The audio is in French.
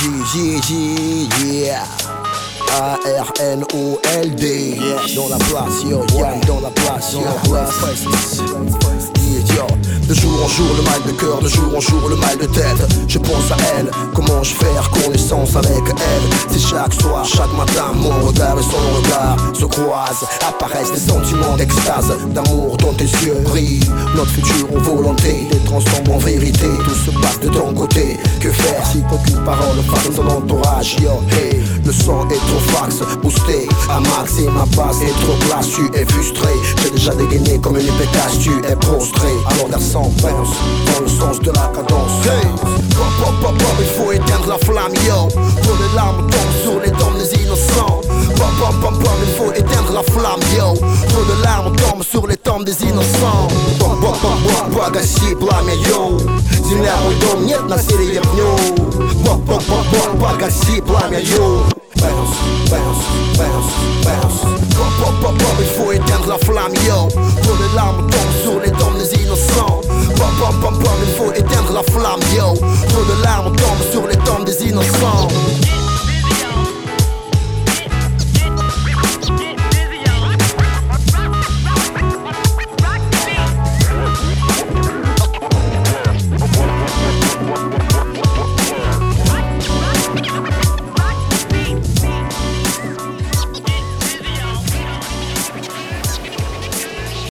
Yeah. A-R-N-O-L-D. Dans la place, yo, Yann dans la place, yo, yo. De jour en jour le mal de cœur, de jour en jour le mal de tête. Je pense à elle, comment je faire connaissance avec elle. C'est chaque soir, chaque matin, mon regard et son regard se croisent. Apparaissent des sentiments d'extase, d'amour dans tes yeux brille. Notre futur en volonté, les transforme en vérité. Tout se passe de ton côté, que faire si aucune parole face à ton entourage, yo, hey. Le son est trop fax, boosté à max et ma base est trop classe. Tu es frustré, j'ai déjà dégainé comme une pétasse. Tu es prostré, alors la sang pense dans le sens de la cadence. Hey, pop, pop, pop, pop, il faut éteindre la flamme, yo. Pour les larmes tombent sur les dents des innocents. Pop, pop, pop, pop, il faut éteindre la flamme, yo. Pour les larmes tombent sur les tombes des innocents. Pop, pop, pop, pop, pagaси пламя, yo. Земля мой дом, нет насилия в нем. Pop, pop, pop, pop, pagaси пламя, yo. Bounce, bounce, bounce, bounce. Pop, pop, pop, pop, il faut éteindre la flamme, yo. Pour les larmes